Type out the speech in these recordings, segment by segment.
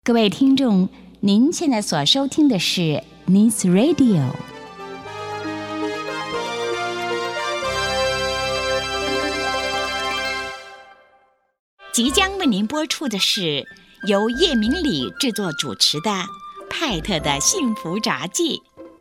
各位听众，您现在所收听的是 News Radio。即将为您播出的是由叶明礼制作主持的《派特的幸福杂技》。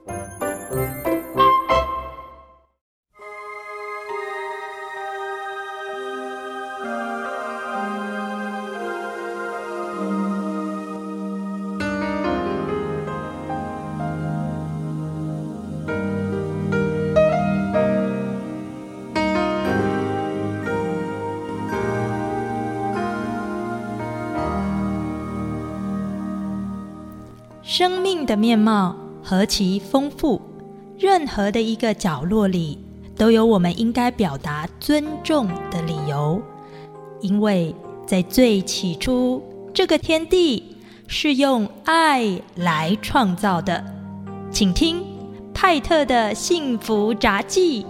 生命的面貌何其丰富，任何的一个角落里都有我们应该表达尊重的理由。因为在最起初，这个天地是用爱来创造的。请听派特的幸福杂技。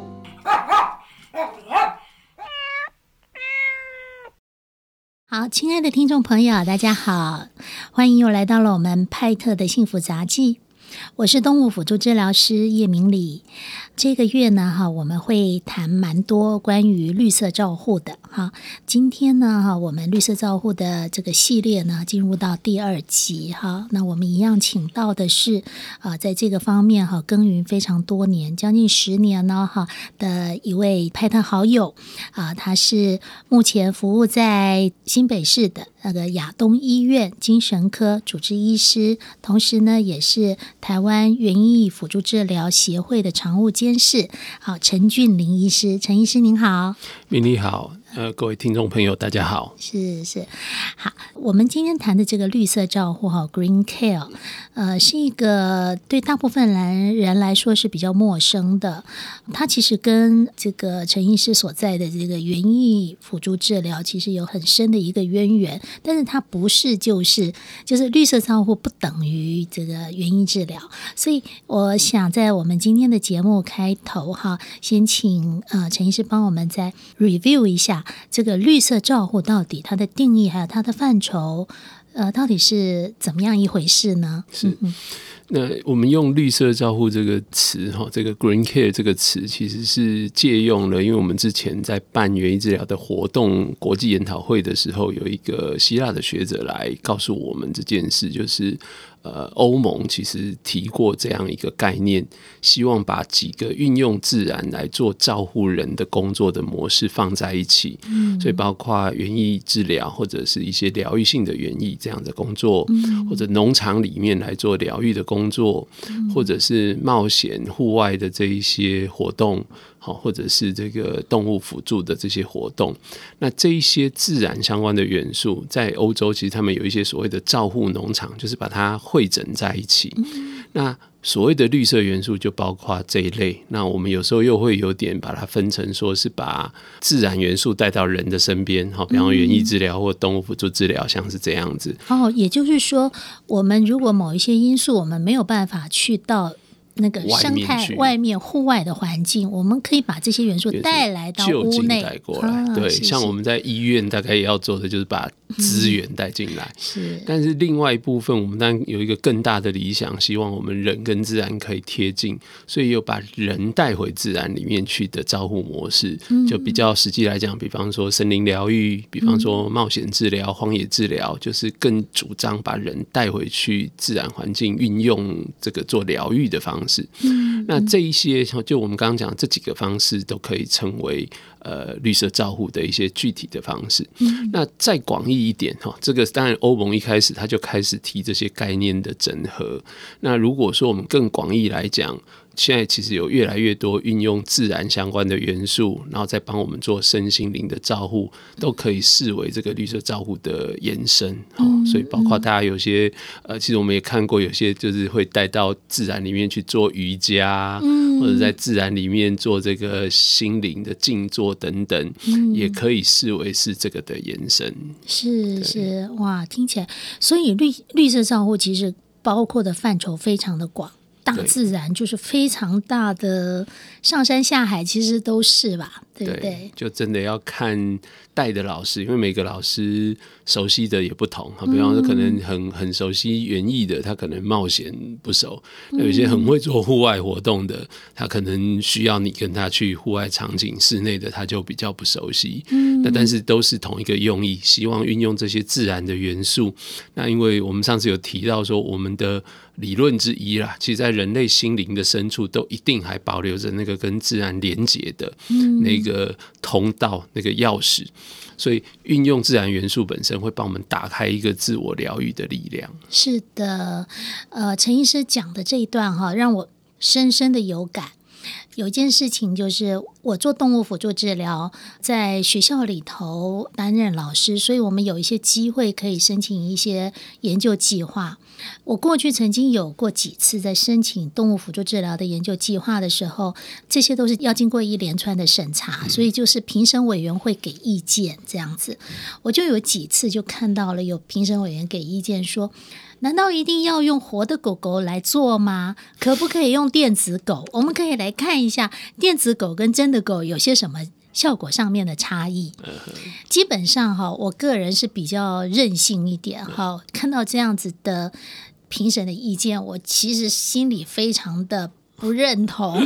好，亲爱的听众朋友，大家好，欢迎又来到了我们派特的幸福杂技。我是动物辅助治疗师叶明礼。这个月呢，我们会谈蛮多关于绿色照护的。今天呢，我们绿色照护的这个系列呢，进入到第2集。那我们一样请到的是在这个方面耕耘非常多年，将近10年呢的一位派特好友他是目前服务在新北市的那个亚东医院精神科主治医师，同时呢也是台湾园艺辅助治疗协会的常务监事。陈俊霖医师，陈医师您好。 明礼好，各位听众朋友大家好。 是好，我们今天谈的这个绿色照护Green Care 是一个对大部分人来说是比较陌生的。它其实跟这个陈医师所在的这个园艺辅助治疗其实有很深的一个渊源，但是它不是就是绿色照护不等于这个园艺治疗。所以我想在我们今天的节目开头先请陈医师帮我们再 review 一下这个绿色照护到底它的定义还有它的范畴到底是怎么样一回事呢？ 那我们用绿色照护这个词这个 Green Care 这个词其实是借用了，因为我们之前在办园艺治疗的活动国际研讨会的时候，有一个希腊的学者来告诉我们这件事，就是欧盟其实提过这样一个概念，希望把几个运用自然来做照护人的工作的模式放在一起。所以包括园艺治疗或者是一些疗愈性的园艺这样的工作，或者农场里面来做疗愈的工作，或者是冒险户外的这一些活动，或者是这个动物辅助的这些活动。那这一些自然相关的元素在欧洲其实他们有一些所谓的照护农场，就是把它汇整在一起。那所谓的绿色元素就包括这一类。那我们有时候又会有点把它分成说是把自然元素带到人的身边，比方园艺治疗或动物辅助治疗，像是这样子。 也就是说我们如果某一些因素我们没有办法去到那个生态外面户外的环境，我们可以把这些元素带来到屋内， 带过来。对，像我们在医院大概也要做的就是把资源带进来。但是另外一部分我们当然有一个更大的理想，希望我们人跟自然可以贴近，所以有把人带回自然里面去的照护模式。就比较实际来讲，比方说森林疗愈，比方说冒险治疗、荒野治疗，就是更主张把人带回去自然环境，运用这个做疗愈的方式。那这一些就我们刚刚讲这几个方式都可以称为绿色照护的一些具体的方式。那再广义一点，这个当然欧盟一开始他就开始提这些概念的整合。那如果说我们更广义来讲，现在其实有越来越多运用自然相关的元素，然后再帮我们做身心灵的照护，都可以视为这个绿色照护的延伸。所以包括大家有些其实我们也看过，有些就是会带到自然里面去做瑜伽，或者在自然里面做这个心灵的静坐等等，也可以视为是这个的延伸。 是哇，听起来所以绿色照护其实包括的范畴非常的广。大自然就是非常大的，上山下海其实都是吧，对不对？ 就真的要看带的老师，因为每个老师熟悉的也不同，比方说可能很熟悉园艺的，他可能冒险不熟；那有些很会做户外活动的，他可能需要你跟他去户外场景，室内的他就比较不熟悉。那但是都是同一个用意，希望运用这些自然的元素。那因为我们上次有提到说，我们的理论之一啦，其实在人类心灵的深处都一定还保留着那个跟自然连结的那个通道，那个钥匙。所以运用自然元素本身会帮我们打开一个自我疗愈的力量。 是的，陈医师讲的这一段让我深深的有感。有一件事情就是我做动物辅助治疗，在学校里头担任老师，所以我们有一些机会可以申请一些研究计划。我过去曾经有过几次在申请动物辅助治疗的研究计划的时候，这些都是要经过一连串的审查，所以就是评审委员会给意见这样子。我就有几次就看到了有评审委员给意见说，难道一定要用活的狗狗来做吗？可不可以用电子狗？我们可以来看一下电子狗跟真的狗有些什么效果上面的差异。基本上我个人是比较任性一点，看到这样子的评审的意见，我其实心里非常的不认同。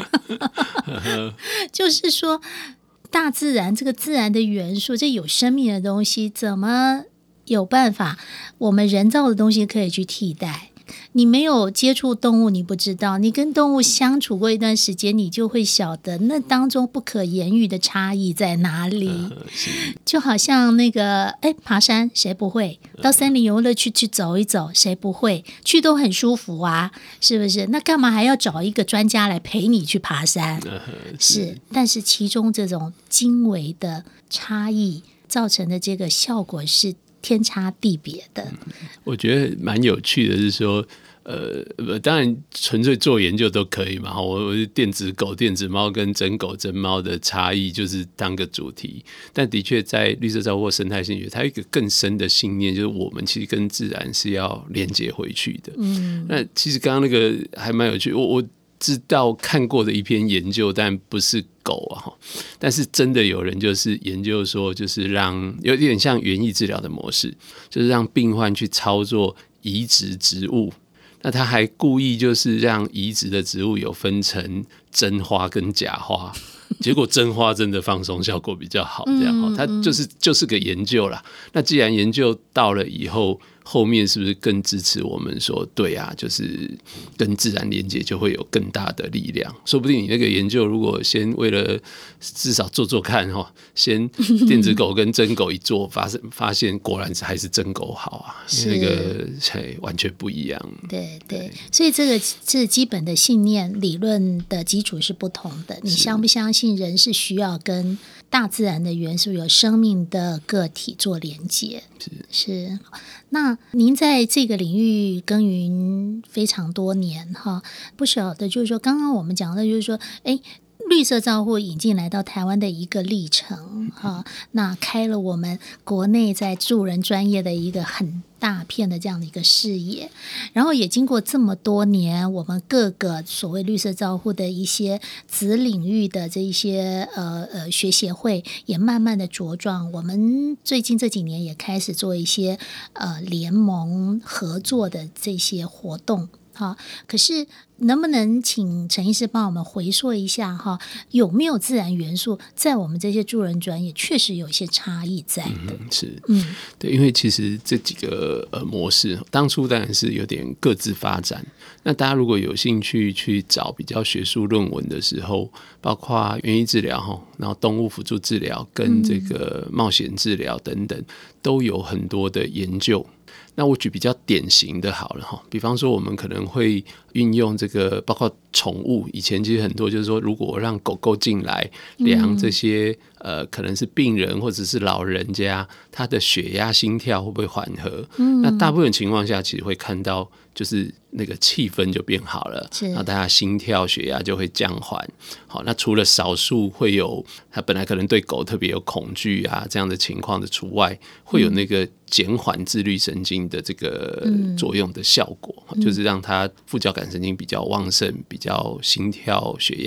就是说大自然这个自然的元素，这有生命的东西，怎么有办法我们人造的东西可以去替代？你没有接触动物，你不知道，你跟动物相处过一段时间，你就会晓得那当中不可言喻的差异在哪里。就好像那个爬山谁不会？到森林游乐区去走一走谁不会？去都很舒服啊，是不是？那干嘛还要找一个专家来陪你去爬山？是，但是其中这种精微的差异造成的这个效果是天差地别的。 我觉得蛮有趣的是说，当然纯粹做研究都可以嘛。我电子狗、电子猫跟真狗、真猫的差异就是当个主题，但的确在绿色照护生态心理学，它有一个更深的信念，就是我们其实跟自然是要连接回去的。那其实刚刚那个还蛮有趣，我知道看过的一篇研究，但不是狗啊，但是真的有人就是研究说，就是让有点像园艺治疗的模式，就是让病患去操作移植植物。那他还故意就是让移植的植物有分成真花跟假花，结果真花真的放松效果比较好，这样它就是个研究啦。那既然研究到了以后，后面是不是更支持我们说，对啊，就是跟自然连接就会有更大的力量？说不定你那个研究如果先为了至少做看，先电子狗跟真狗一做，发现果然还是真狗好啊，那个完全不一样。 对对，所以这个是基本的信念理论的基础是不同的。你相不相信人是需要跟大自然的元素、有生命的个体做连接？是。那您在这个领域耕耘非常多年不晓得就是说，刚刚我们讲的就是说，绿色照护引进来到台湾的一个历程那开了我们国内在助人专业的一个很大片的这样的一个视野，然后也经过这么多年，我们各个所谓绿色照护的一些子领域的这一些学协会也慢慢的茁壮，我们最近这几年也开始做一些联盟合作的这些活动可是能不能请陈医师帮我们回溯一下有没有自然元素在我们这些助人专业确实有一些差异在的？ 对，因为其实这几个模式当初当然是有点各自发展。那大家如果有兴趣去找比较学术论文的时候，包括园艺治疗然后动物辅助治疗跟这个冒险治疗等等，都有很多的研究。那我举比较典型的好了比方说我们可能会运用这个，包括宠物，以前其实很多就是说，如果我让狗狗进来量这些可能是病人或者是老人家他的血压心跳会不会缓和那大部分情况下其实会看到就是那个气氛就变好了，然后大家心跳血压就会降缓。好，那除了少数会有他本来可能对狗特别有恐惧这样的情况的除外，会有那个减缓自律神经的这个作用的效果就是让他副交感神经比较旺盛，比较心跳血压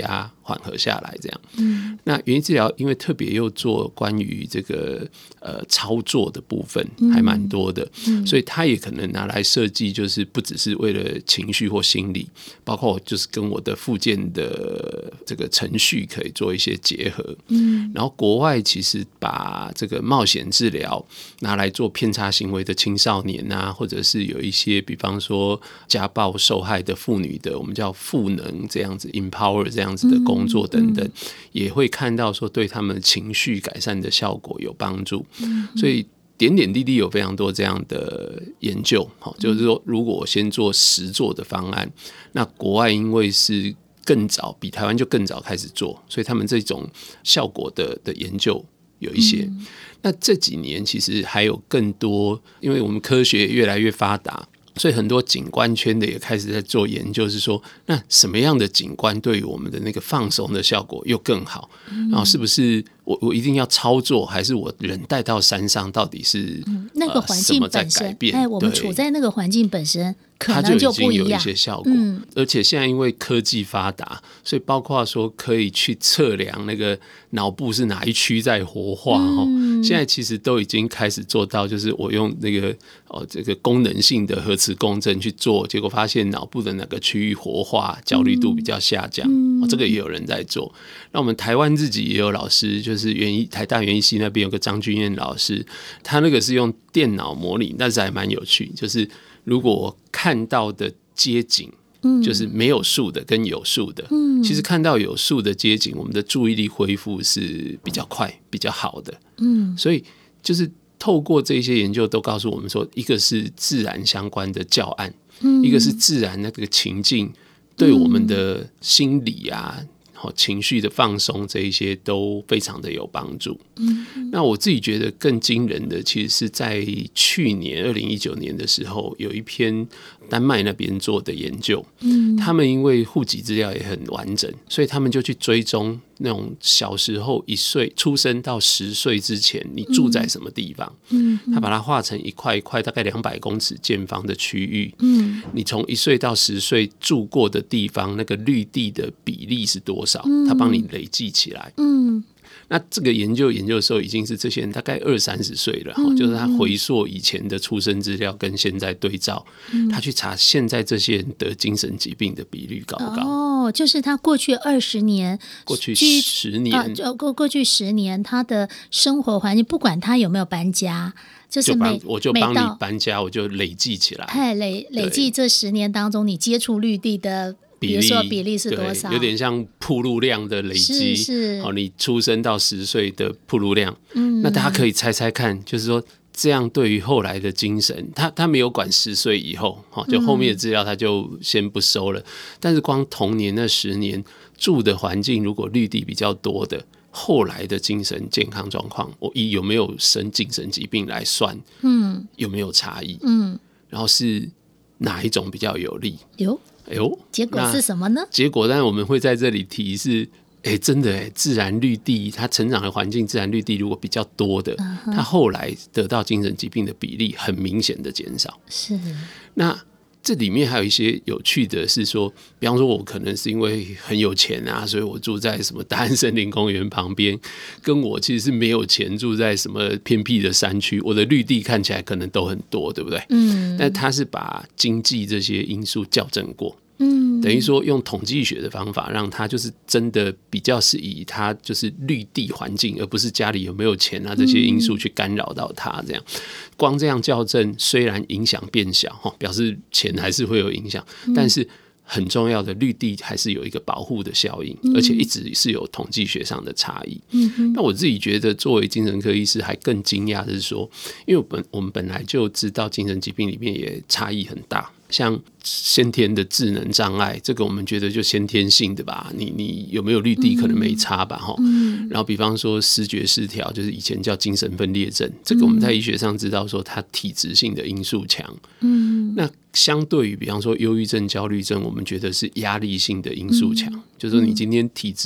缓和下来这样。那园艺治疗因为特别又做关于这个操作的部分还蛮多的，所以它也可能拿来设计，就是不只是为了情绪或心理，包括就是跟我的复健的这个程序可以做一些结合。然后国外其实把这个冒险治疗拿来做偏差行为的青少年啊，或者是有一些比方说家暴受害的妇女的我们叫赋能这样子 empower 这样子的工作等等，也会看到说对他们情绪改善的效果有帮助。所以点点滴滴有非常多这样的研究，就是说如果我先做实作的方案，那国外因为是更早，比台湾就更早开始做，所以他们这种效果 的研究有一些。那这几年其实还有更多，因为我们科学越来越发达，所以很多景观圈的也开始在做研究，是说那什么样的景观对于我们的那个放松的效果又更好，然后是不是我一定要操作，还是我人带到山上到底是那个环境本身，我们处在那个环境本身可能就不一样，它就已经有一些效果。 而且现在因为科技发达，所以包括说可以去测量那个脑部是哪一区在活化，现在其实都已经开始做到，就是我用那个这个功能性的核磁共振去做，结果发现脑部的哪个区域活化，焦虑度比较下降，这个也有人在做。那我们台湾自己也有老师，就是台大园艺系那边有个张君燕老师，他那个是用电脑模拟，但是还蛮有趣，就是如果我看到的街景就是没有树的跟有树的，其实看到有树的街景，我们的注意力恢复是比较快比较好的。所以就是透过这些研究都告诉我们说，一个是自然相关的教案，一个是自然那个情境对我们的心理啊情绪的放松，这一些都非常的有帮助。那我自己觉得更惊人的，其实是在去年2019年的时候，有一篇丹麦那边做的研究，他们因为户籍资料也很完整，所以他们就去追踪那种小时候1岁出生到10岁之前你住在什么地方，他把它画成一块一块大概200公尺见方的区域，你从1岁到10岁住过的地方那个绿地的比例是多少，他帮你累计起来。那这个研究的时候已经是这些人大概20-30岁了，就是他回溯以前的出生资料跟现在对照，他去查现在这些人得精神疾病的比率高不高。 就是他过去20年， 过去10年， 过去10年他的生活环境，不管他有没有搬家，就是我就帮你搬家，我就累计起来， 累计这10年当中你接触绿地的比如说比例是多少， 有点像曝露量的累积，你出生到10岁的曝露量，那大家可以猜猜看，就是说这样对于后来的精神，他没有管10岁以后，就后面的资料他就先不收了，但是光童年那10年住的环境如果绿地比较多的，后来的精神健康状况，我以有没有生精神疾病来算，有没有差异，然后是哪一种比较有利， 结果是什么呢？ 结果当然我们会在这里提是真的自然绿地它成长的环境，自然绿地如果比较多的，它后来得到精神疾病的比例很明显的减少。 是， 那这里面还有一些有趣的是说，比方说我可能是因为很有钱啊，所以我住在什么大安森林公园旁边，跟我其实是没有钱住在什么偏僻的山区，我的绿地看起来可能都很多，对不对？但他是把经济这些因素校正过，等于说用统计学的方法让他就是真的比较是以他就是绿地环境，而不是家里有没有钱啊这些因素去干扰到他。这样光这样校正虽然影响变小，表示钱还是会有影响，但是很重要的绿地还是有一个保护的效应，而且一直是有统计学上的差异。那我自己觉得作为精神科医师还更惊讶的是说，因为我们本来就知道精神疾病里面也差异很大，像先天的智能障碍，这个我们觉得就先天性的吧，你有没有绿地可能没差吧，然后比方说思觉失调，就是以前叫精神分裂症，这个我们在医学上知道说它体质性的因素强，那相对于比方说忧郁症、焦虑症，我们觉得是压力性的因素强，就是说你今天体质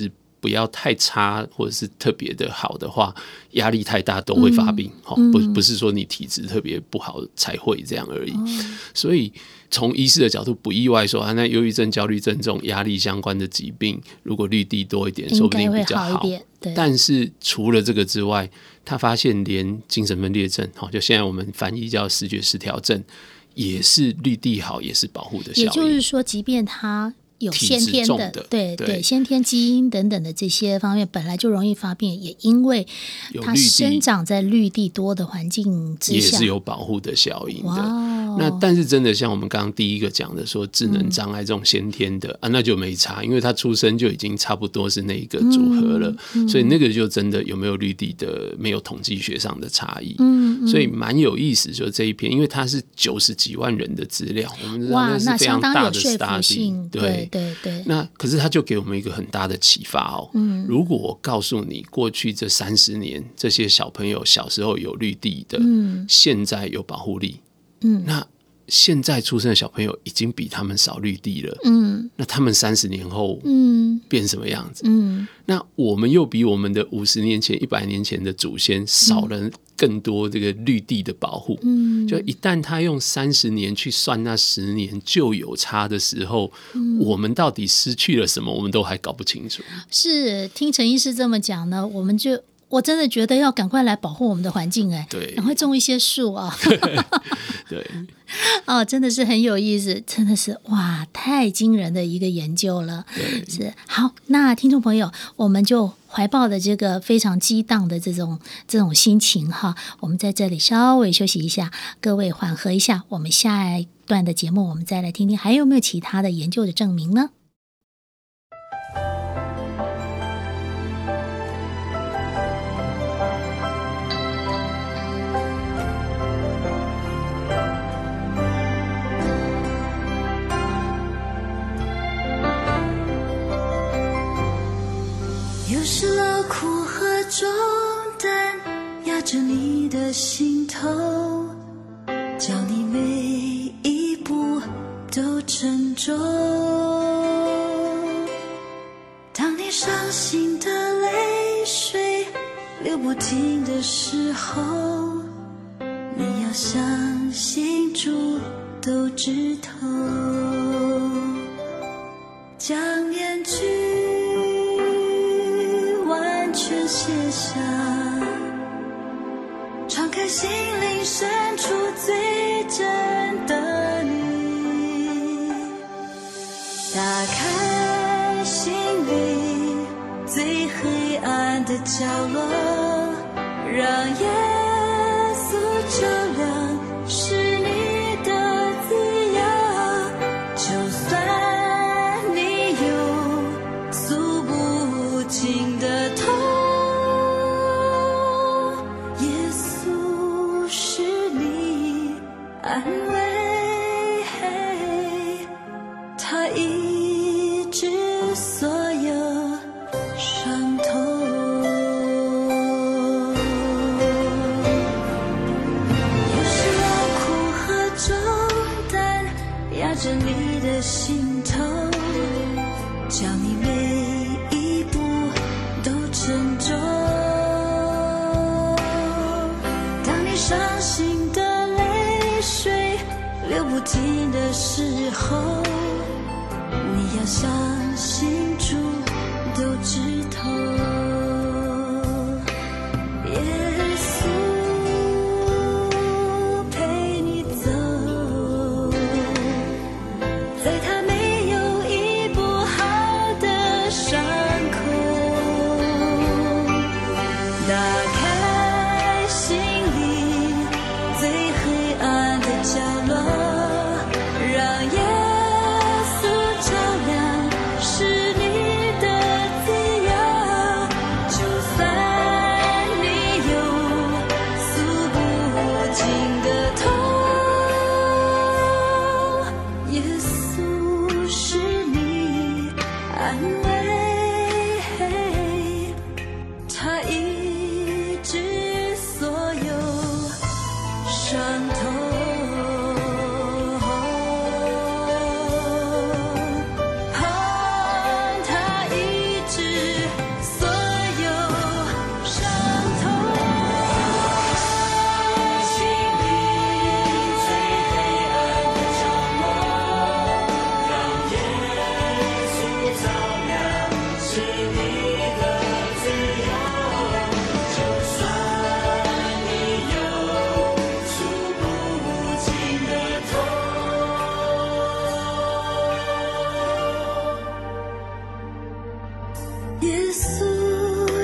不要太差或者是特别的好的话，压力太大都会发病。不是说你体质特别不好才会这样而已。所以从医师的角度不意外说那忧郁症、焦虑症这种压力相关的疾病，如果绿地多一点，说不定比较好。但是除了这个之外，他发现连精神分裂症，就现在我们翻译叫思觉失调症，也是绿地好，也是保护的效应。 也就是说，即便他有先天的对先天基因等等的这些方面本来就容易发病，也因为它生长在绿地多的环境之下， 也是有保护的效应的。那但是真的像我们刚刚第一个讲的说智能障碍这种先天的那就没差，因为他出生就已经差不多是那一个组合了，所以那个就真的有没有绿地的没有统计学上的差异。所以蛮有意思，就这一篇因为它是90几万人的资料，我们知道那是非常大的 study。 对，那可是他就给我们一个很大的启发如果我告诉你过去这30年这些小朋友小时候有绿地的，现在有保护力，那现在出生的小朋友已经比他们少绿地了，那他们30年后变什么样子？那我们又比我们的50年前、100年前的祖先少了更多这个绿地的保护。就一旦他用30年去算那10年就有差的时候，我们到底失去了什么，我们都还搞不清楚。 是听陈医师这么讲呢，我真的觉得要赶快来保护我们的环境，赶快种一些树啊！ 对， 真的是很有意思，真的是哇，太惊人的一个研究了。是好，那听众朋友，我们就怀抱的这个非常激荡的这种心情哈，我们在这里稍微休息一下，各位缓和一下，我们下一段的节目我们再来听听还有没有其他的研究的证明呢？ 又是劳苦和重担压着你的心头，叫你每一步都沉重。当你伤心的泪水流不停的时候，你要相信主都知透，将面具全卸下，敞开心灵深处最真的你，打开心里最黑暗的角落，让耶稣照亮是你的自由，就算你有诉不尽的痛，安慰他医治所有伤痛。有时劳苦和重担压着你的心头，叫你每一步都沉重。当你伤心的流不停的时候，你要相信主都知透，耶稣陪你走，在他没有医不好的伤口，打开心里最黑暗的角落，有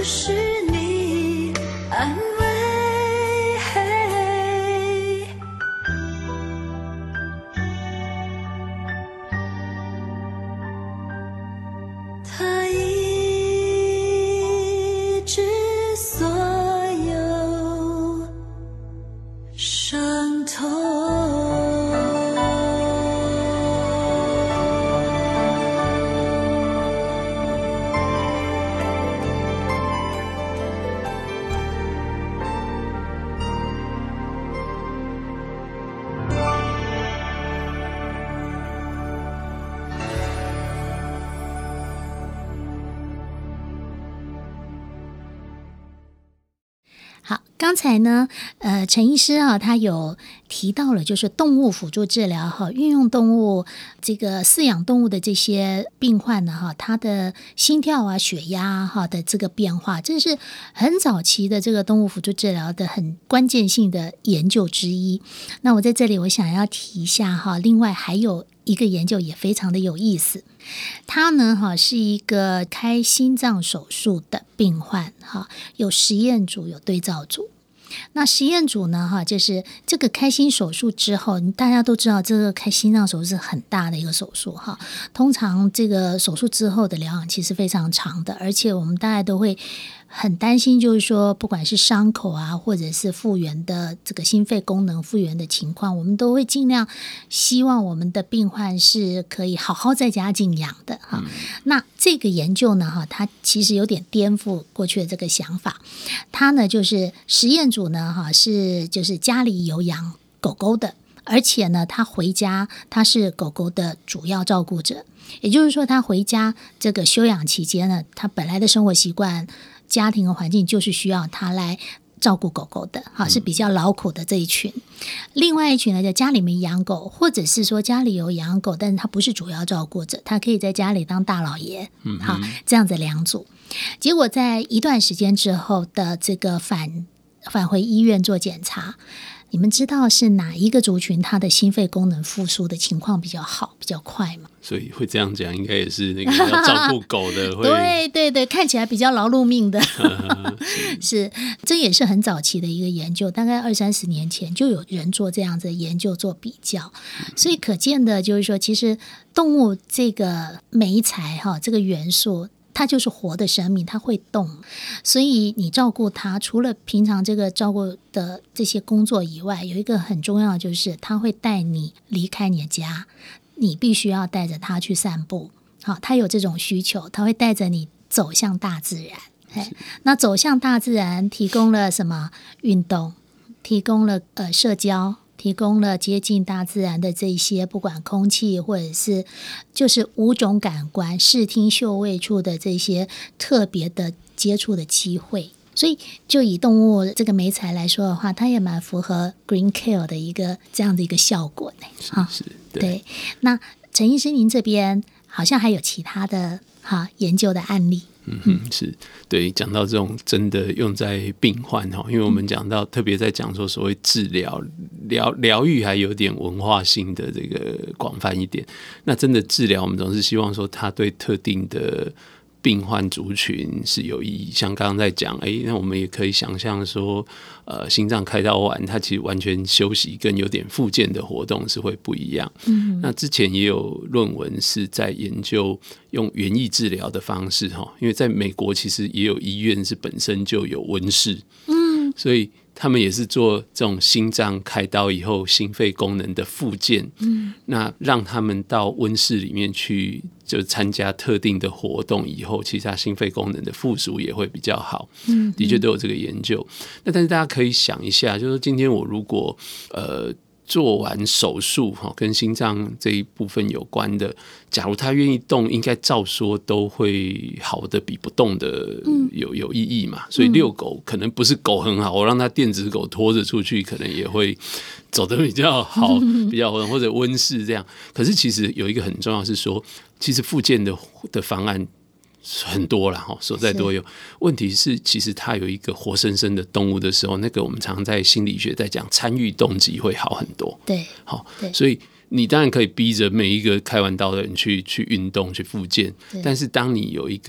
是你安慰。他医治所有伤痛。 好，刚才呢，陈医师啊，他有提到了，就是动物辅助治疗哈，运用动物这个饲养动物的这些病患呢哈，他的心跳啊、血压哈的这个变化，这是很早期的这个动物辅助治疗的很关键性的研究之一。那我在这里我想要提一下哈，另外还有一个研究也非常的有意思。他呢是一个开心脏手术的病患，有实验组有对照组。那实验组呢就是这个开心手术之后，大家都知道这个开心脏手术是很大的一个手术通常这个手术之后的疗养期是非常长的，而且我们大家都会很担心，就是说不管是伤口啊，或者是复原的这个心肺功能复原的情况，我们都会尽量希望我们的病患是可以好好在家静养的那这个研究呢它其实有点颠覆过去的这个想法。它呢就是实验组呢是就是家里有养狗狗的，而且呢他回家他是狗狗的主要照顾者，也就是说他回家这个休养期间呢，他本来的生活习惯家庭的环境就是需要他来照顾狗狗的是比较劳苦的这一群。另外一群呢，就家里面养狗，或者是说家里有养狗，但是他不是主要照顾者，他可以在家里当大老爷这样子两组。结果在一段时间之后的这个返回医院做检查，你们知道是哪一个族群他的心肺功能复苏的情况比较好比较快吗？ 所以会这样讲，应该也是那个要照顾狗的会对对对，看起来比较劳碌命的是，这也是很早期的一个研究，大概20-30年前就有人做这样子的研究做比较。所以可见的就是说，其实动物这个媒材这个元素它就是活的生命，它会动，所以你照顾它，除了平常这个照顾的这些工作以外，有一个很重要的就是它会带你离开你的家，你必须要带着它去散步它有这种需求，它会带着你走向大自然那走向大自然提供了什么？运动，提供了社交，提供了接近大自然的这些不管空气或者是就是5种感官视听嗅味触的这些特别的接触的机会。所以就以动物这个媒材来说的话，它也蛮符合 Green Care 的一个这样的一个效果是对。那陈医师您这边好像还有其他的研究的案例。 是对，讲到这种真的用在病患因为我们讲到特别在讲说所谓治疗疗愈还有点文化性的这个广泛一点，那真的治疗我们总是希望说它对特定的病患族群是有意义。像刚刚在讲那我们也可以想象说心脏开刀完它其实完全休息跟有点复健的活动是会不一样。那之前也有论文是在研究用园艺治疗的方式因为在美国其实也有医院是本身就有温室所以他们也是做这种心脏开刀以后心肺功能的复健那让他们到温室里面去就参加特定的活动以后，其实他心肺功能的复苏也会比较好的确都有这个研究。那但是大家可以想一下，就是今天我如果做完手术跟心脏这一部分有关的，假如他愿意动，应该照说都会好的比不动的有意义嘛。所以遛狗可能不是狗很好，我让他电子狗拖着出去可能也会走得比较好比较活动，或者温室这样。可是其实有一个很重要是说，其实复健的方案很多啦，所在多有。问题是其实它有一个活生生的动物的时候，那个我们常在心理学在讲参与动机会好很多。 对， 所以你当然可以逼着每一个开完刀的人去运动去复健，但是当你有一个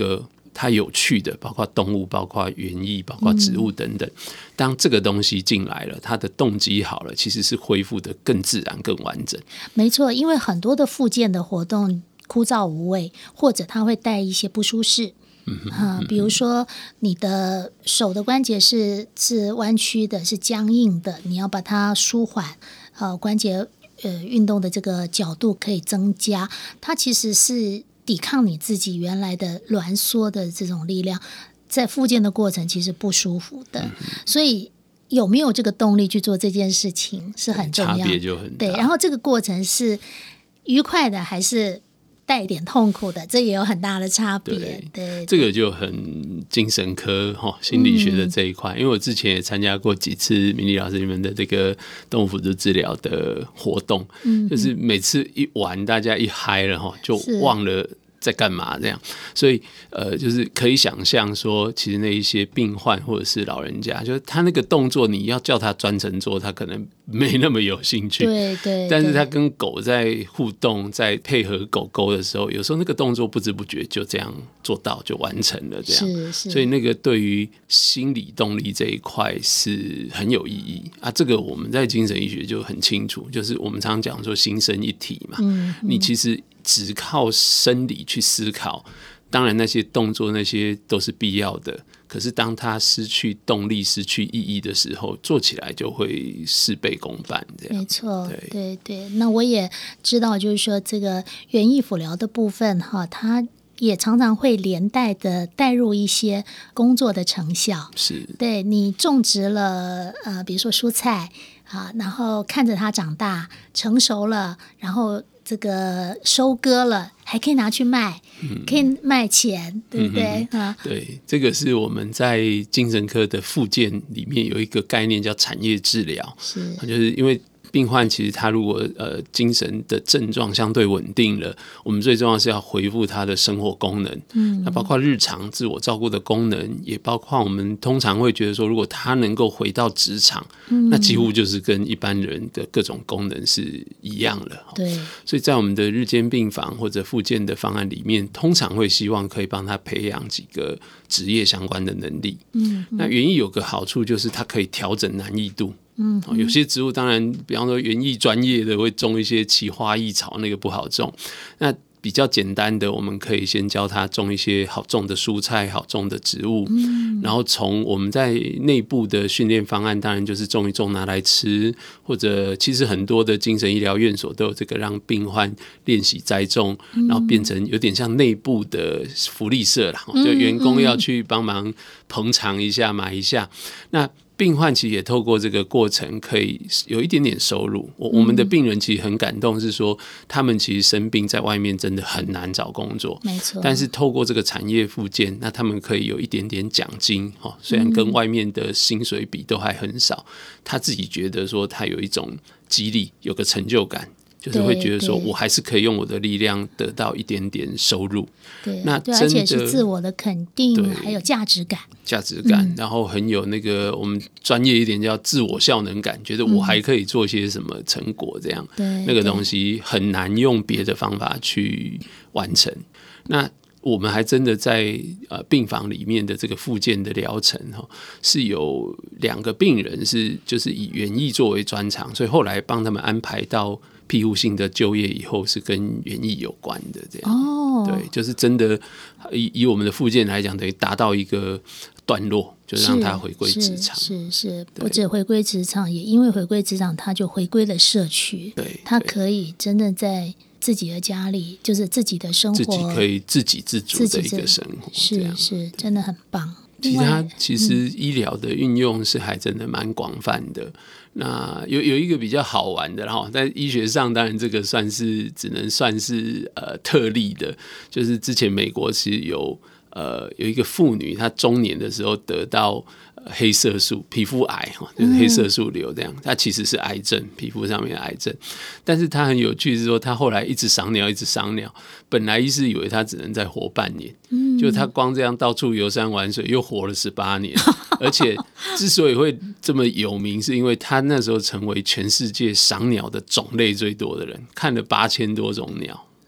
它有趣的，包括动物，包括园艺，包括植物等等。当这个东西进来了，它的动机好了，其实是恢复的更自然、更完整。 没错，因为很多的复健的活动枯燥无味，或者它会带一些不舒适。比如说你的手的关节是弯曲的，是僵硬的，你要把它舒缓，关节运动的这个角度可以增加，它其实是抵抗你自己原来的挛缩的这种力量，在复健的过程其实不舒服的，所以有没有这个动力去做这件事情是很重要的， 差别就很大。 对，然后这个过程是愉快的还是带一点痛苦的，这也有很大的差别。对， 这个就很精神科心理学的这一块，因为我之前也参加过几次明丽老师你们的这个动物辅助治疗的活动，就是每次一玩大家一嗨了就忘了在干嘛这样，所以就是可以想象说，其实那一些病患或者是老人家，就是他那个动作，你要叫他专程做，他可能没那么有兴趣。 对， 但是他跟狗在互动，在配合狗狗的时候，有时候那个动作不知不觉就这样做到，就完成了这样。 是， 所以那个对于心理动力这一块是很有意义啊。这个我们在精神医学就很清楚，就是我们常常讲说心身一体嘛。你其实只靠生理去思考，当然那些动作那些都是必要的，可是当它失去动力失去意义的时候，做起来就会事倍功半这样。 没错，对。那我也知道就是说这个园艺辅疗的部分它也常常会连带的带入一些工作的成效。 是， 对，你种植了比如说蔬菜然后看着它长大成熟了，然后这个收割了，还可以拿去卖，可以卖钱，对不对？ 对，这个是我们在精神科的复健里面有一个概念叫产业治疗，就是因为病患其实他如果精神的症状相对稳定了，我们最重要是要恢复他的生活功能，那包括日常自我照顾的功能，也包括我们通常会觉得说，如果他能够回到职场，那几乎就是跟一般人的各种功能是一样了。 对， 所以在我们的日间病房或者复健的方案里面，通常会希望可以帮他培养几个职业相关的能力。那园艺有个好处就是它可以调整难易度。有些植物当然比方说园艺专业的会种一些奇花异草，那个不好种，那比较简单的我们可以先教他种一些好种的蔬菜好种的植物，然后从我们在内部的训练方案当然就是种一种拿来吃，或者其实很多的精神医疗院所都有这个让病患练习栽种，然后变成有点像内部的福利社啦，就员工要去帮忙捧场一下买一下，那病患其实也透过这个过程可以有一点点收入。我们的病人其实很感动，是说他们其实生病在外面真的很难找工作， 没错。 但是透过这个产业复健，那他们可以有一点点奖金，虽然跟外面的薪水比都还很少，他自己觉得说他有一种激励，有个成就感。就是会觉得说我还是可以用我的力量得到一点点收入， 对， 那而且是自我的肯定，还有价值感， 然后很有那个我们专业一点叫自我效能感，觉得我还可以做些什么成果，这样，那个东西很难用别的方法去完成。那我们还真的在病房里面的这个复健的疗程是有2个病人是就是以园艺作为专长，所以后来帮他们安排到庇护性的就业以后是跟园艺有关的这样。对，就是真的以我们的复健来讲，等于达到一个段落，就让他回归职场。 是，不止回归职场，也因为回归职场，他就回归了社区。 对， 他可以真的在自己的家里，就是自己的生活， 自己可以自给自足的一个生活， 是真的很棒。 其实医疗的运用是还真的蛮广泛的。那有一个比较好玩的，然后在医学上当然这个只能算是特例的，就是之前美国其实有一个妇女，她中年的时候得到黑色素皮肤癌，就是黑色素瘤这样，它其实是癌症，皮肤上面的癌症。但是它很有趣是说，她后来一直赏鸟，本来医师以为她只能再活半年，就她光这样到处游山玩水，又活了18年。而且之所以会这么有名，是因为她那时候成为全世界赏鸟的种类最多的人，看了8000多种鸟。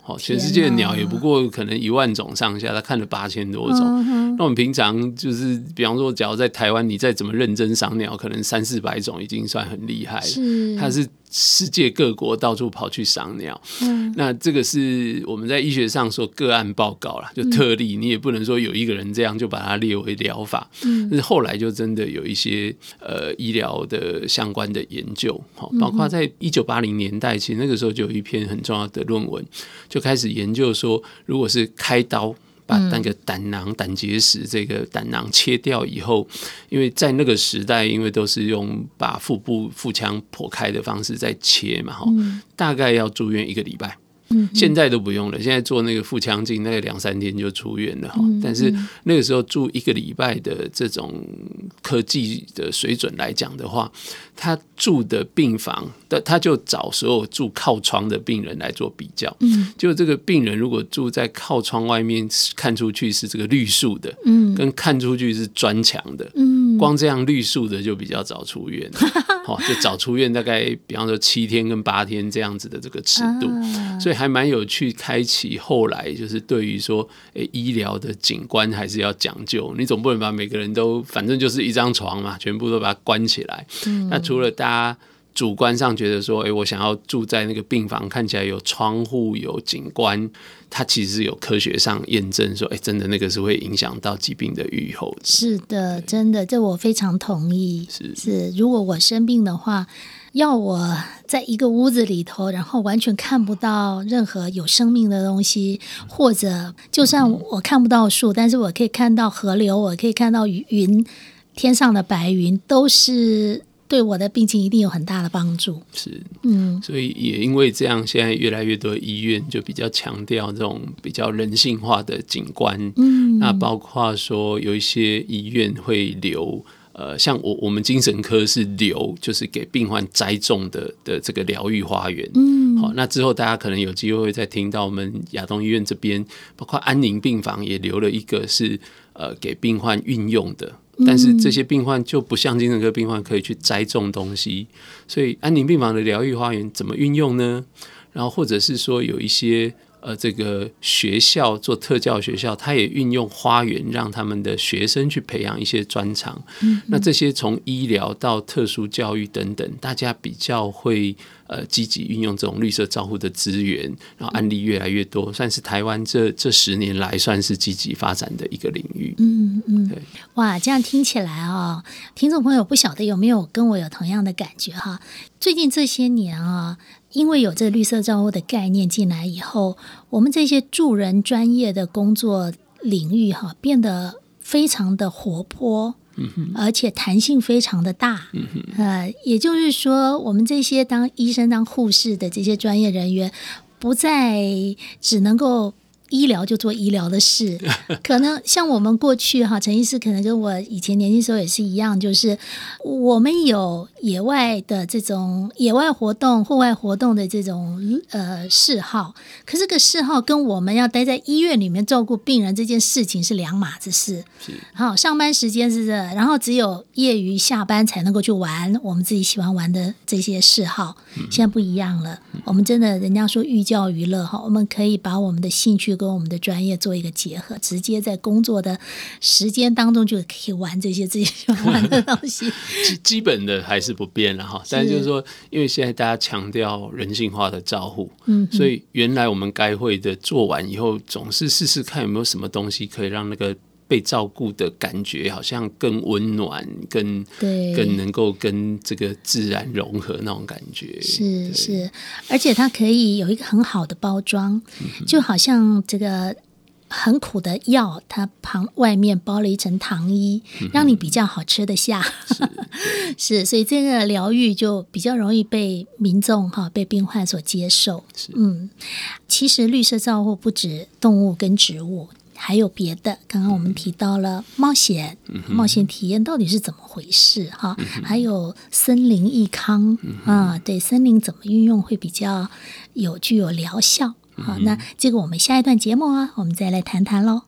全世界的鸟也不过可能1万种上下，他看了8000多种。那我们平常就是比方说假如在台湾你再怎么认真赏鸟，可能300-400种已经算很厉害了。它是世界各国到处跑去赏鸟。那这个是我们在医学上说个案报告啦，就特例，你也不能说有一个人这样就把它列为疗法。但是后来就真的有一些医疗的相关的研究，包括在1980年代，其实那个时候就有一篇很重要的论文，就开始研究说，如果是开刀把那个胆囊、胆结石这个胆囊切掉以后，因为在那个时代，因为都是用把腹腔剖开的方式在切嘛，大概要住院1个礼拜。现在都不用了，现在做那个腹腔镜，那个2-3天就出院了。但是那个时候住1个礼拜的这种科技的水准来讲的话，他住的病房，他就找所有住靠窗的病人来做比较。就这个病人如果住在靠窗外面，看出去是这个绿树的，跟看出去是砖墙的，光这样绿树的就比较早出院。就早出院大概比方说7天跟8天这样子的这个尺度。所以还蛮有趣，开启后来就是对于说医疗的景观还是要讲究，你总不能把每个人都反正就是一张床嘛，全部都把它关起来。那除了大家主观上觉得说我想要住在那个病房看起来有窗户有景观，它其实有科学上验证说真的那个是会影响到疾病的预后的。 是的，真的，这我非常同意。是如果我生病的话，要我在一个屋子里头，然后完全看不到任何有生命的东西，或者就算我看不到树，但是我可以看到河流，我可以看到云，天上的白云，都是对我的病情一定有很大的帮助。 是，所以也因为这样，现在越来越多医院就比较强调这种比较人性化的景观。那包括说有一些医院会留像我们精神科是留就是给病患栽种的这个疗愈花园。好，那之后大家可能有机会会再听到我们亚东医院这边，包括安宁病房也留了一个是给病患运用的。但是这些病患就不像精神科病患可以去栽种东西，所以安宁病房的疗愈花园怎么运用呢？然后或者是说有一些这个学校做特教学校，他也运用花园让他们的学生去培养一些专长。那这些从医疗到特殊教育等等，大家比较会积极运用这种绿色照护的资源，然后案例越来越多，算是台湾这10年来算是积极发展的一个领域。 哇，这样听起来听众朋友不晓得有没有跟我有同样的感觉哈？最近这些年因为有这个绿色照护的概念进来以后，我们这些助人专业的工作领域变得非常的活泼，而且弹性非常的大。也就是说，我们这些当医生、当护士的这些专业人员，不再只能够医疗就做医疗的事，可能像我们过去陈医师可能跟我以前年轻时候也是一样，就是我们有野外的这种野外活动、户外活动的这种嗜好，可是这个嗜好跟我们要待在医院里面照顾病人这件事情是两码子事。好，上班时间是这，然后只有业余下班才能够去玩我们自己喜欢玩的这些嗜好。现在不一样了，我们真的人家说寓教于乐，我们可以把我们的兴趣跟我们的专业做一个结合，直接在工作的时间当中就可以玩这些自己喜欢玩的东西。 基本的还是不变了哈，但是就是说，因为现在大家强调人性化的照护，所以原来我们该会的做完以后，总是试试看有没有什么东西可以让那个被照顾的感觉好像更温暖，更能够跟这个自然融合那种感觉。 是，而且它可以有一个很好的包装，就好像这个很苦的药，它外面包了一层糖衣，让你比较好吃得下。是，所以这个疗愈就比较容易被民众被病患所接受。其实绿色照护不止动物跟植物，还有别的，刚刚我们提到了冒险体验到底是怎么回事还有森林益康对，森林怎么运用会比较具有疗效。好，那这个我们下一段节目我们再来谈谈咯。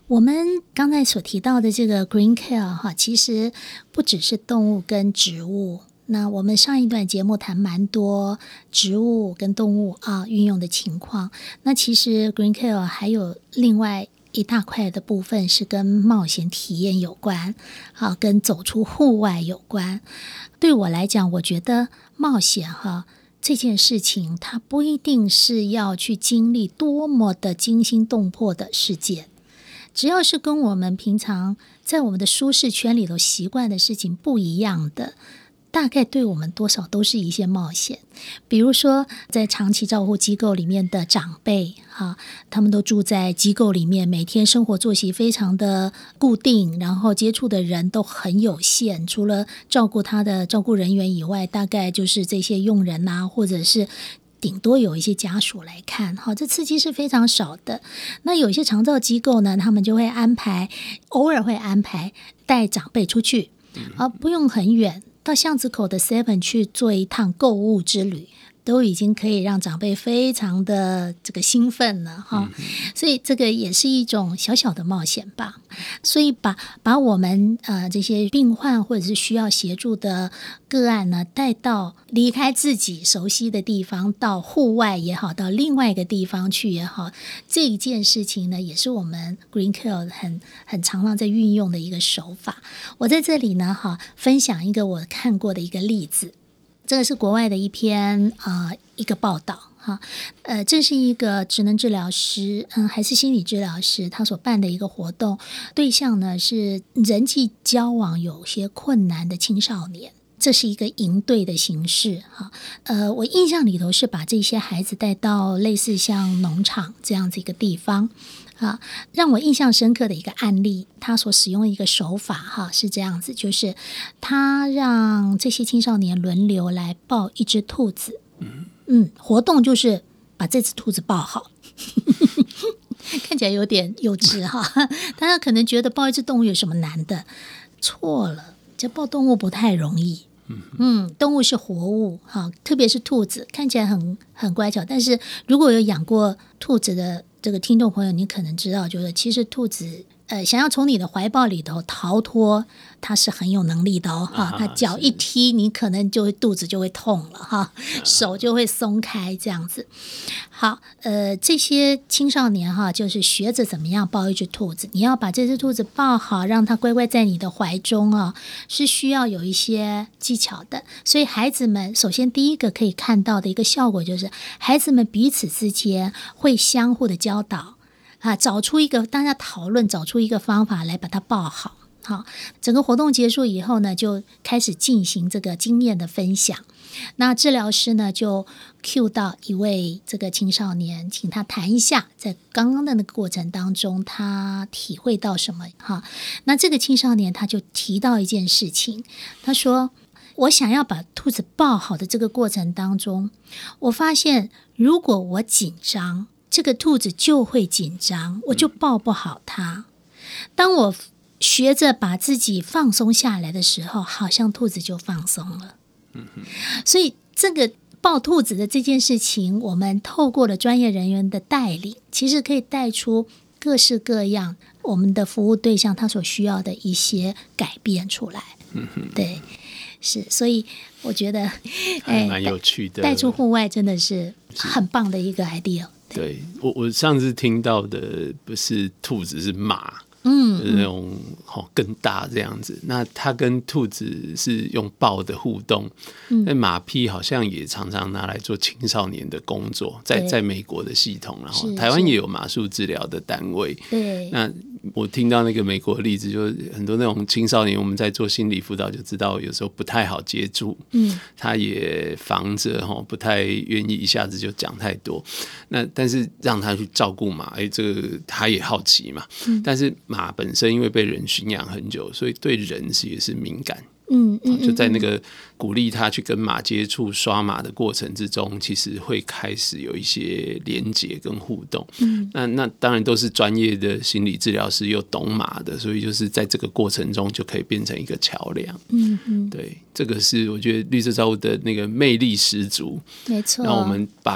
我们刚才所提到的这个 Green Care 哈，其实不只是动物跟植物。那我们上一段节目谈蛮多植物跟动物运用的情况。那其实 Green Care 还有另外一大块的部分是跟冒险体验有关，跟走出户外有关。对我来讲，我觉得冒险这件事情，它不一定是要去经历多么的惊心动魄的事件。只要是跟我们平常在我们的舒适圈里头习惯的事情不一样的，大概对我们多少都是一些冒险。比如说在长期照护机构里面的长辈他们都住在机构里面，每天生活作息非常的固定，然后接触的人都很有限，除了照顾他的照顾人员以外，大概就是这些佣人或者是顶多有一些家属来看，这刺激是非常少的。那有一些长照机构呢，他们就会偶尔会安排带长辈出去，不用很远，到巷子口的 Seven 去做一趟购物之旅，都已经可以让长辈非常的这个兴奋了所以这个也是一种小小的冒险吧。所以把我们这些病患或者是需要协助的个案呢，带到离开自己熟悉的地方，到户外也好，到另外一个地方去也好，这一件事情呢，也是我们 Green Care 很常常在运用的一个手法。我在这里呢分享一个我看过的一个例子。这个是国外的一篇一个报道这是一个职能治疗师还是心理治疗师他所办的一个活动，对象呢是人际交往有些困难的青少年。这是一个营队的形式我印象里头是把这些孩子带到类似像农场这样子一个地方让我印象深刻的一个案例，他所使用的一个手法是这样子，就是他让这些青少年轮流来抱一只兔子活动就是把这只兔子抱好看起来有点幼稚大家可能觉得抱一只动物有什么难的，错了，这抱动物不太容易动物是活物特别是兔子看起来很乖巧，但是如果有养过兔子的这个听众朋友，你可能知道，就是其实兔子想要从你的怀抱里头逃脱，它是很有能力的它脚一踢，你可能就会肚子就会痛了手就会松开这样子。好，这些青少年就是学着怎么样抱一只兔子。你要把这只兔子抱好，让它乖乖在你的怀中是需要有一些技巧的。所以孩子们首先第一个可以看到的一个效果，就是孩子们彼此之间会相互的教导找出一个大家讨论，找出一个方法来把它抱好。好，整个活动结束以后呢，就开始进行这个经验的分享。那治疗师呢就 cue 到一位这个青少年，请他谈一下在刚刚的那个过程当中他体会到什么那这个青少年他就提到一件事情，他说我想要把兔子抱好的这个过程当中，我发现如果我紧张，这个兔子就会紧张，我就抱不好它。当我学着把自己放松下来的时候，好像兔子就放松了所以这个抱兔子的这件事情，我们透过了专业人员的带领，其实可以带出各式各样我们的服务对象他所需要的一些改变出来对，是，所以我觉得还蛮有趣的， 带出户外真的是很棒的一个 idea。 对，我上次听到的不是兔子，是马就是那种更大这样子。那它跟兔子是用抱的互动，那马匹好像也常常拿来做青少年的工作，在美国的系统，然后台湾也有马术治疗的单位。对，那我听到那个美国的例子，就是很多那种青少年，我们在做心理辅导就知道，有时候不太好接触，他也防着不太愿意一下子就讲太多。那但是让他去照顾马，这个他也好奇嘛。但是马本身因为被人驯养很久，所以对人也是敏感。就在那个鼓励他去跟马接触、刷马的过程之中，其实会开始有一些连结跟互动。那当然都是专业的心理治疗师又懂马的，所以就是在这个过程中就可以变成一个桥梁。对，这个是我觉得绿色照顾的那个魅力十足。没错，让我们把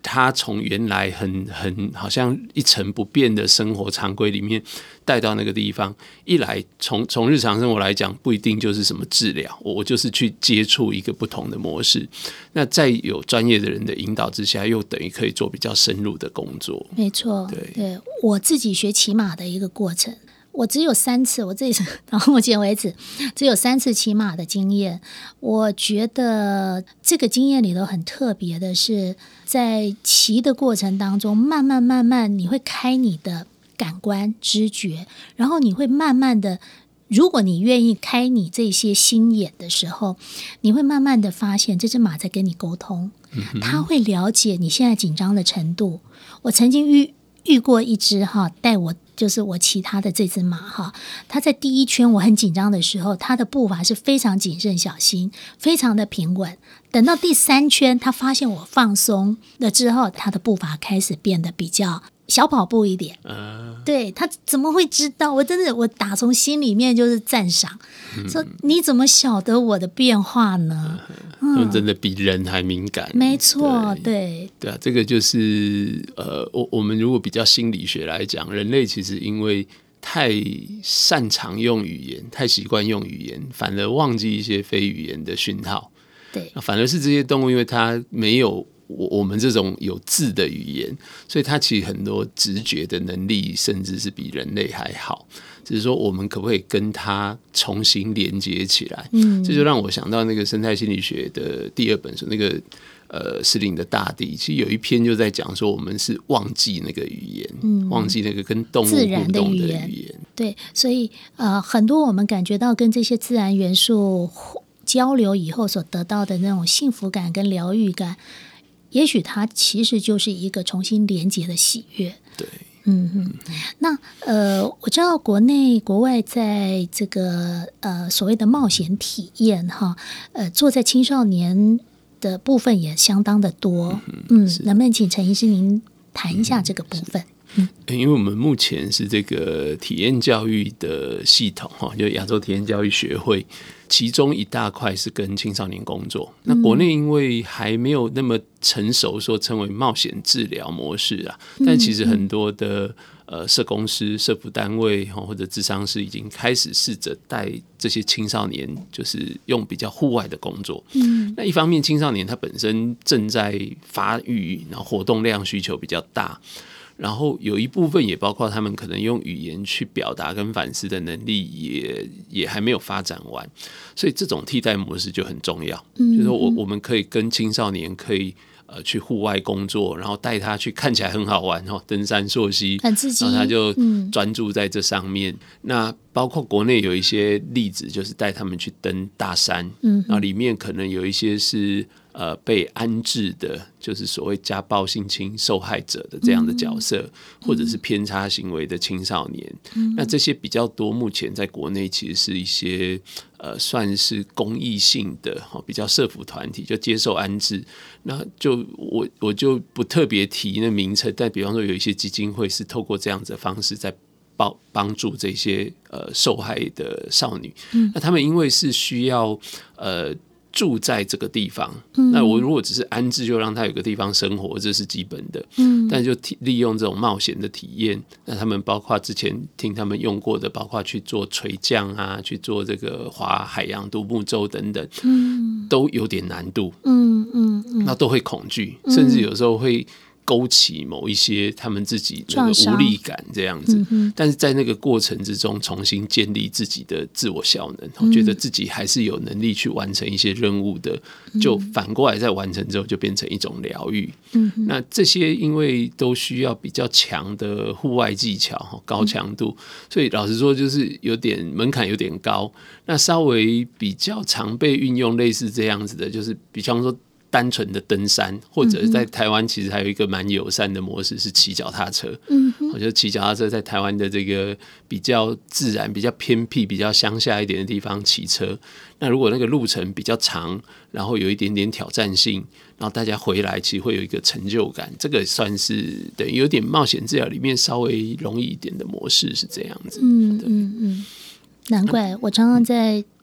他从原来很好像一成不变的生活常规里面带到那个地方，一来从日常生活来讲，不一定就是什么治疗，我就是去接触一个不同的模式。那在有专业的人的引导之下，又等于可以做比较深入的工作。 没错，对我自己学骑马的一个过程。我只有3次，我这到目前为止只有3次骑马的经验。我觉得这个经验里头很特别的是，在骑的过程当中，慢慢你会开你的感官知觉，然后你会慢慢的，如果你愿意开你这些心眼的时候，你会慢慢的发现这只马在跟你沟通，它会了解你现在紧张的程度。我曾经遇过一只带我就是我骑他的这只马他在第1圈我很紧张的时候，他的步伐是非常谨慎小心，非常的平稳。等到第3圈，他发现我放松了之后，他的步伐开始变得比较小跑步一点。对，他怎么会知道？我打从心里面就是赞赏，说你怎么晓得我的变化呢？ 他们真的比人还敏感。 没错，对啊，这个就是我们如果比较心理学来讲，人类其实因为太擅长用语言，太习惯用语言，反而忘记一些非语言的讯号。 对， 反而是这些动物，因为它没有我们这种有字的语言，所以它其实很多直觉的能力甚至是比人类还好。只是说我们可不可以跟它重新连接起来？这就让我想到那个生态心理学的第2本书，那个石林的大地，其实有一篇就在讲说我们是忘记那个语言，忘记那个跟动物互动的语言。 对，所以很多我们感觉到跟这些自然元素交流以后所得到的那种幸福感跟疗愈感，也许它其实就是一个重新连结的喜悦。 对， 那我知道国内国外在这个所谓的冒险体验做在青少年的部分也相当的多。能不能请陈医师您谈一下这个部分？ 因为我们目前是这个体验教育的系统就亚洲体验教育学会，其中一大块是跟青少年工作。那国内因为还没有那么成熟，说称为冒险治疗模式但其实很多的社工师、社福单位或者諮商师已经开始试着带这些青少年，就是用比较户外的工作。那一方面青少年他本身正在发育，然后活动量需求比较大，然后有一部分也包括他们可能用语言去表达跟反思的能力也还没有发展完，所以这种替代模式就很重要。就是说我们可以跟青少年可以去户外工作，然后带他去看起来很好玩登山溯溪， 很刺激， 然后他就专注在这上面。那包括国内有一些例子，就是带他们去登大山，然后里面可能有一些是被安置的，就是所谓家暴性侵受害者的这样的角色，或者是偏差行为的青少年。那这些比较多，目前在国内其实是一些算是公益性的比较社福团体就接受安置。那就我就不特别提那名称，但比方说有一些基金会是透过这样子的方式在帮助这些受害的少女。那他们因为是需要住在这个地方，那我如果只是安置，就让他有个地方生活，这是基本的。但就利用这种冒险的体验，那他们包括之前听他们用过的，包括去做垂降去做这个划海洋独木舟等等，都有点难度。那都会恐惧，甚至有时候会勾起某一些他们自己那个无力感这样子。但是在那个过程之中重新建立自己的自我效能，觉得自己还是有能力去完成一些任务的，就反过来在完成之后就变成一种疗愈。那这些因为都需要比较强的户外技巧，高强度，所以老实说就是有点门槛有点高。那稍微比较常被运用类似这样子的，就是比方说单纯的登山，或者在台湾其实还有一个蛮友善的模式是骑脚踏车。我觉得骑脚踏车在台湾的这个比较自然、比较偏僻、比较乡下一点的地方骑车，那如果那个路程比较长，然后有一点点挑战性，然后大家回来其实会有一个成就感，这个算是等于有点冒险治疗里面稍微容易一点的模式是这样子。 难怪我常常在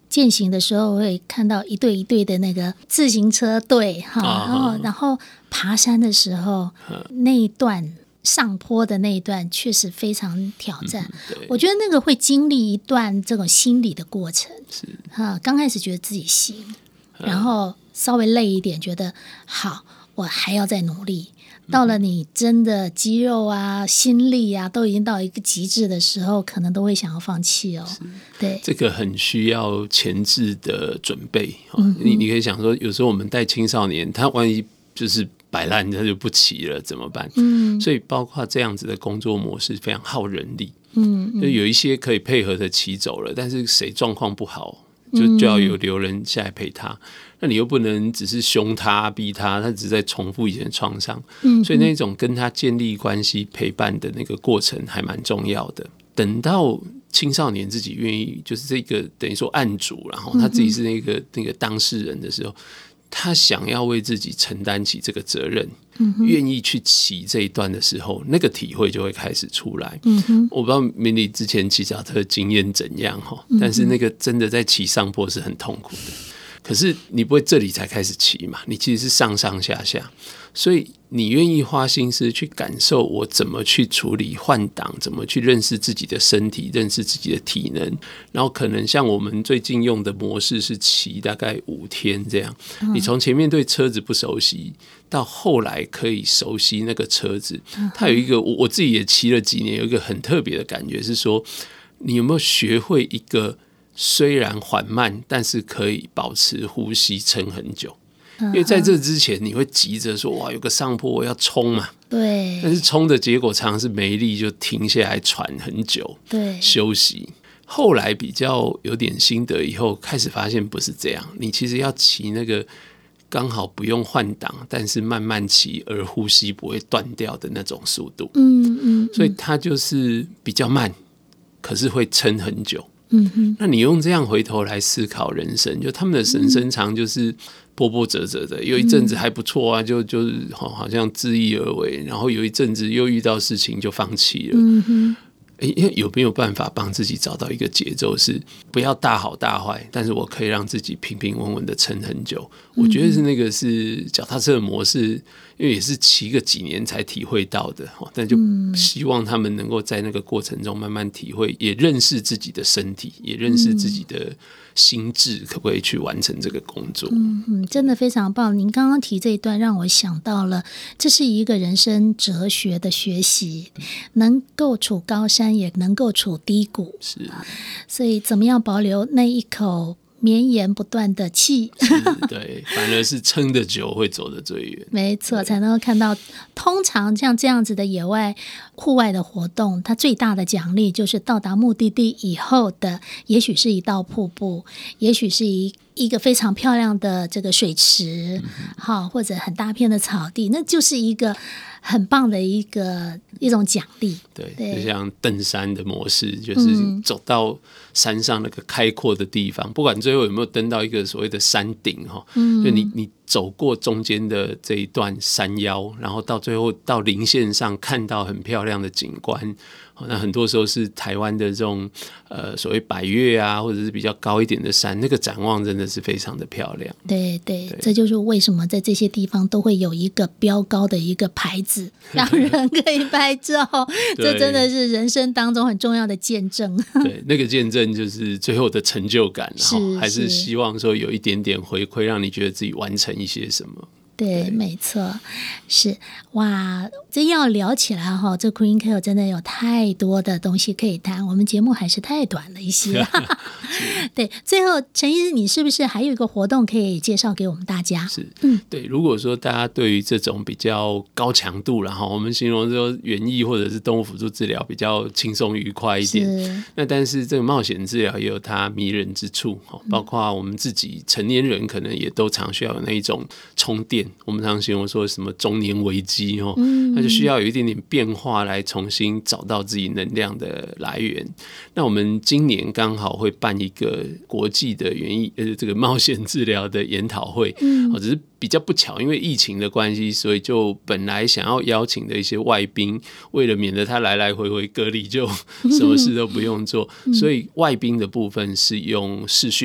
健行的时候会看到一队一队的那个自行车队然后爬山的时候那一段上坡的那一段确实非常挑战，我觉得那个会经历一段这种心理的过程，刚开始觉得自己行，然后稍微累一点觉得好，我还要再努力，到了你真的肌肉啊心力啊都已经到一个极致的时候，可能都会想要放弃哦。对， 这个很需要前置的准备。你可以想说，有时候我们带青少年，他万一就是摆烂，他就不骑了怎么办？所以包括这样子的工作模式非常耗人力。就有一些可以配合的骑走了，但是谁状况不好，就要留人下来陪他。那你又不能只是凶他逼他，他只是在重复以前的创伤。所以那种跟他建立关系陪伴的那个过程还蛮重要的。等到青少年自己愿意，就是这个等于说案主，然后他自己是那个当事人的时候，他想要为自己承担起这个责任，愿意去骑这一段的时候，那个体会就会开始出来。我不知道明理之前骑脚踏车的经验怎样，但是那个真的在骑上坡是很痛苦的。可是你不会这里才开始骑嘛，你其实是上上下下，所以你愿意花心思去感受我怎么去处理换挡，怎么去认识自己的身体，认识自己的体能，然后可能像我们最近用的模式是骑大概5天这样，你从前面对车子不熟悉到后来可以熟悉那个车子，它有一个我自己也骑了几年，有一个很特别的感觉是说，你有没有学会一个虽然缓慢但是可以保持呼吸撑很久。因为在这之前你会急着说哇有个上坡我要冲嘛， 对， 但是冲的结果常常是没力就停下来喘很久，对，休息。后来比较有点心得以后，开始发现不是这样，你其实要骑那个刚好不用换挡，但是慢慢骑而呼吸不会断掉的那种速度。所以它就是比较慢，可是会撑很久。那你用这样回头来思考人生，就他们的人生常就是波波折折的，有一阵子还不错啊，就是好像自意而为，然后有一阵子又遇到事情就放弃了。有没有办法帮自己找到一个节奏，是不要大好大坏，但是我可以让自己平平稳稳的撑很久？我觉得是那个是脚踏车的模式，因为也是骑个几年才体会到的，但就希望他们能够在那个过程中慢慢体会，也认识自己的身体，也认识自己的心智，可不可以去完成这个工作？ 真的非常棒。您刚刚提这一段让我想到了，这是一个人生哲学的学习，能够处高山也能够处低谷，是，所以怎么样保留那一口绵延不断的气， 对，反而是撑得久会走得最远。 没错，才能够看到。通常像这样子的野外户外的活动，它最大的奖励就是到达目的地以后的，也许是一道瀑布，也许是一个非常漂亮的这个水池，或者很大片的草地，那就是一个很棒的一种奖励。对， 就像登山的模式，就是走到山上那个开阔的地方，不管最后有没有登到一个所谓的山顶，就你走过中间的这一段山腰，然后到最后到林线上看到很漂亮的景观。那很多时候是台湾的这种所谓百岳啊，或者是比较高一点的山，那个展望真的是非常的漂亮。 对，这就是为什么在这些地方都会有一个标高的一个牌子，让人可以拍照。这真的是人生当中很重要的见证。 对，那个见证就是最后的成就感，还是希望说有一点点回馈，让你觉得自己完成一些什么。 对，没错，是哇，这要聊起来哈，这 Green Care 真的有太多的东西可以谈，我们节目还是太短了一些。对，最后陈医师，你是不是还有一个活动可以介绍给我们大家？ 是，对，如果说大家对于这种比较高强度，然后我们形容说园艺或者是动物辅助治疗比较轻松愉快一点，那但是这个冒险治疗也有它迷人之处，包括我们自己成年人可能也都常需要有那一种充电。我们常形容说什么中年危机，那就需要有一点点变化来重新找到自己能量的来源。那我们今年刚好会办一个国际的园艺这个冒险治疗的研讨会，只是比较不巧，因为疫情的关系，所以就本来想要邀请的一些外宾，为了免得他来来回回隔离，就什么事都不用做，所以外宾的部分是用视讯。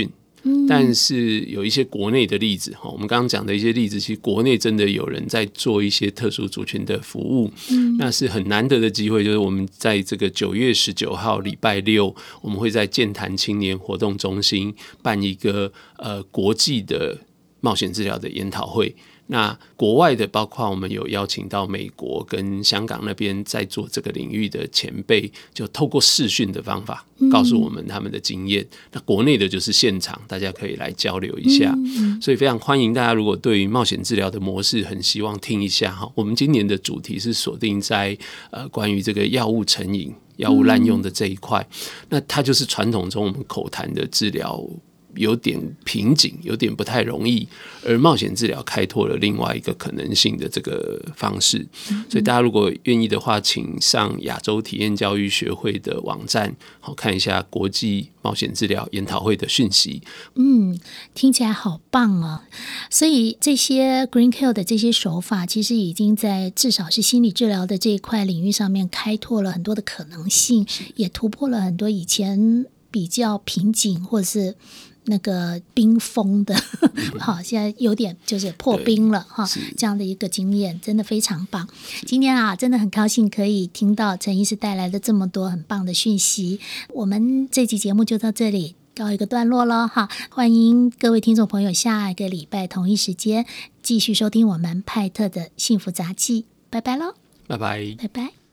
但是有一些国内的例子，我们刚刚讲的一些例子，其实国内真的有人在做一些特殊族群的服务，那是很难得的机会。就是我们在这个9月19号礼拜六，我们会在健谈青年活动中心办一个国际的冒险治疗的研讨会。那国外的包括我们有邀请到美国跟香港那边在做这个领域的前辈，就透过视讯的方法告诉我们他们的经验。那国内的就是现场，大家可以来交流一下。所以非常欢迎大家，如果对于冒险治疗的模式很希望听一下，我们今年的主题是锁定在关于这个药物成瘾、药物滥用的这一块。那它就是传统中我们口谈的治疗有点瓶颈，有点不太容易，而冒险治疗开拓了另外一个可能性的这个方式。所以大家如果愿意的话，请上亚洲体验教育学会的网站，看一下国际冒险治疗研讨会的讯息。 听起来好棒哦！所以这些 Green Kill 的这些手法，其实已经在至少是心理治疗的这一块领域上面开拓了很多的可能性，也突破了很多以前比较瓶颈或者是那个冰封的好，现在有点就是破冰了哈，这样的一个经验真的非常棒。今天真的很高兴可以听到陈医师带来的这么多很棒的讯息。我们这期节目就到这里告一个段落了哈，欢迎各位听众朋友下一个礼拜同一时间继续收听我们派特的幸福杂技。拜拜咯， 拜拜， 拜拜。